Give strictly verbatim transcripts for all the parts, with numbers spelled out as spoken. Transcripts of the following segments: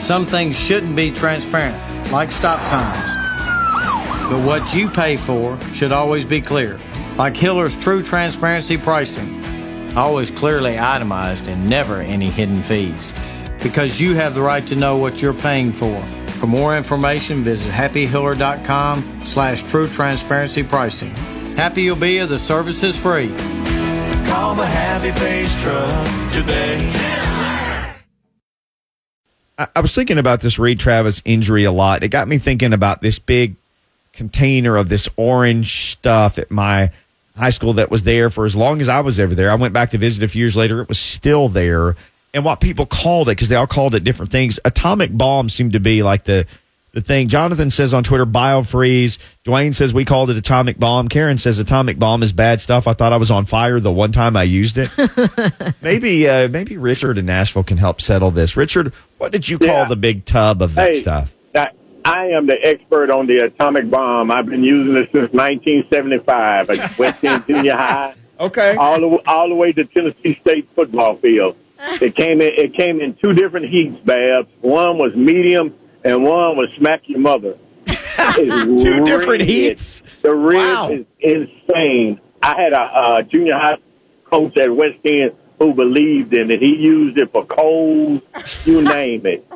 Some things shouldn't be transparent, like stop signs. But what you pay for should always be clear, like Hiller's True Transparency Pricing. Always clearly itemized and never any hidden fees. Because you have the right to know what you're paying for. For more information, visit happy hiller dot com slash true transparency pricing. Happy you'll be if the service is free. Call the Happy Face Truck today. I, I was thinking about this Reed Travis injury a lot. It got me thinking about this big container of this orange stuff at my high school that was there for as long as I was ever there. I went back to visit a few years later. It was still there. And what people called it, because they all called it different things, atomic bomb seemed to be like the, the thing. Jonathan says on Twitter, biofreeze. Dwayne says we called it atomic bomb. Karen says atomic bomb is bad stuff. I thought I was on fire the one time I used it. maybe uh, maybe Richard in Nashville can help settle this. Richard, what did you call yeah. the big tub of that hey, stuff? That, I am the expert on the atomic bomb. I've been using it since nineteen seventy-five at West End Junior High. Okay. All the, all the way to Tennessee State football field. It came in. It came in two different heats, Babs. One was medium, and one was smack your mother. Two red. different heats. The red wow. is insane. I had a uh, junior high coach at West End who believed in it. He used it for colds, you name it.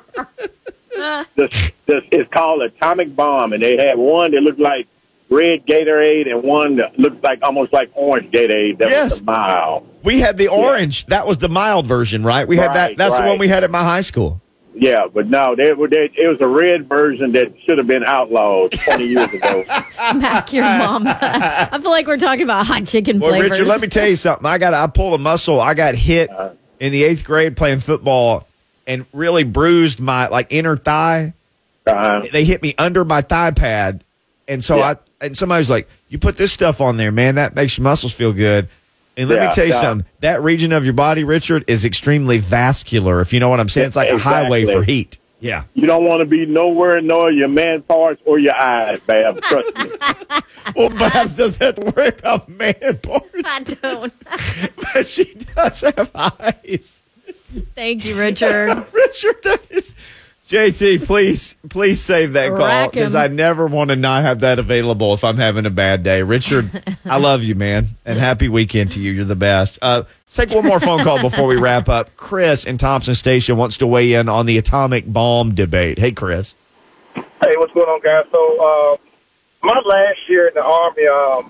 this, this, it's called atomic bomb, and they had one that looked like red Gatorade and one that looked like almost like orange Gatorade. That yes. was the mild. We had the orange. Yeah. That was the mild version, right? We right, had that. That's right. the one we had at my high school. Yeah, but no, they were. They, it was a red version that should have been outlawed twenty years ago. Smack your mom. I feel like we're talking about hot chicken well, flavors. Richard, let me tell you something. I got. I pulled a muscle. I got hit uh, in the eighth grade playing football, and really bruised my like inner thigh. Uh, they hit me under my thigh pad, and so yeah. I. And somebody was like, "You put this stuff on there, man. That makes your muscles feel good." And let yeah, me tell you yeah. something. That region of your body, Richard, is extremely vascular. If you know what I'm saying, it's like exactly. a highway for heat. Yeah. You don't want to be nowhere near your man parts or your eyes, Babs. Trust me. Well, Babs doesn't have to worry about man parts. I don't. But she does have eyes. Thank you, Richard. Richard, that is... J T, please, please save that Rack call because I never want to not have that available if I'm having a bad day. Richard, I love you, man, and happy weekend to you. You're the best. Uh, let's take one more phone call before we wrap up. Chris in Thompson Station wants to weigh in on the atomic bomb debate. Hey, Chris. Hey, what's going on, guys? So, uh, my last year in the Army, um,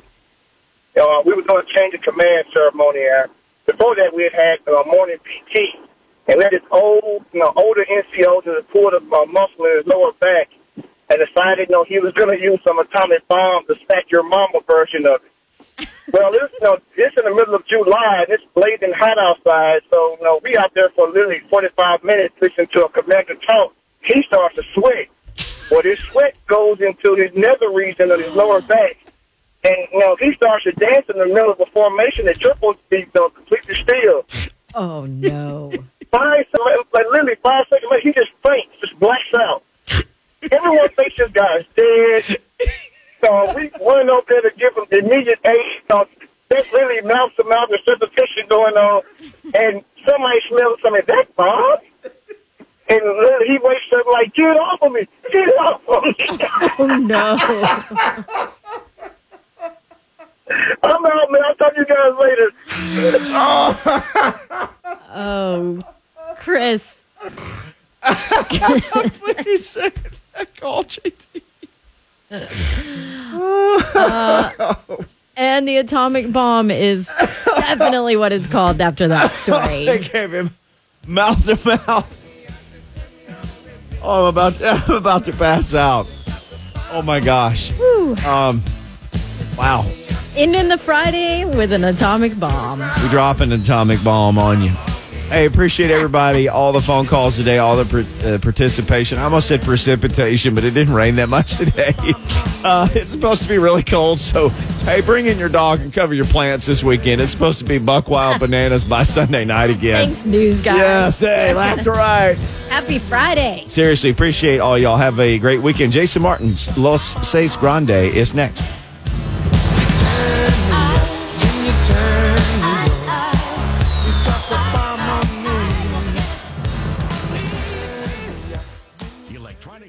uh, we were doing a change of command ceremony. And before that, we had had uh, morning P T. And we had this old, you know, older N C O that pulled a uh, muscle in his lower back and decided, you know, he was going to use some atomic bomb to smack your mama version of it. Well, it's, you know, it's in the middle of July, and it's blazing hot outside. So, you know, we out there for literally forty-five minutes listening to a commander talk. He starts to sweat. Well, his sweat goes into his nether region of his lower back. And, you know, he starts to dance in the middle of a formation that you're supposed to be, you know, completely still. Oh, no. Five, like literally five seconds later, he just faints, just blacks out. Everyone thinks this guy is dead. So we went over there to give him immediate aid. So there's literally mouth to mouth resuscitation going on. And somebody smells something, that's Bob? And literally he wakes up like, get off of me, get off of me. Oh, no. I'm out, man. I'll talk to you guys later. Oh, Chris. I can't believe you said that call, J T. uh, and the atomic bomb is definitely what it's called after that story. They gave him mouth to mouth. Oh, I'm about, I'm about to pass out. Oh, my gosh. Whew. Um, wow. Ending the Friday with an atomic bomb. We drop an atomic bomb on you. Hey, appreciate everybody, all the phone calls today, all the per, uh, participation. I almost said precipitation, but it didn't rain that much today. Uh, it's supposed to be really cold, so hey, bring in your dog and cover your plants this weekend. It's supposed to be buck wild bananas by Sunday night again. Thanks, news guys. Yes, hey, that's right. Happy Friday. Seriously, appreciate all y'all. Have a great weekend. Jason Martin's Los Seis Grande is next.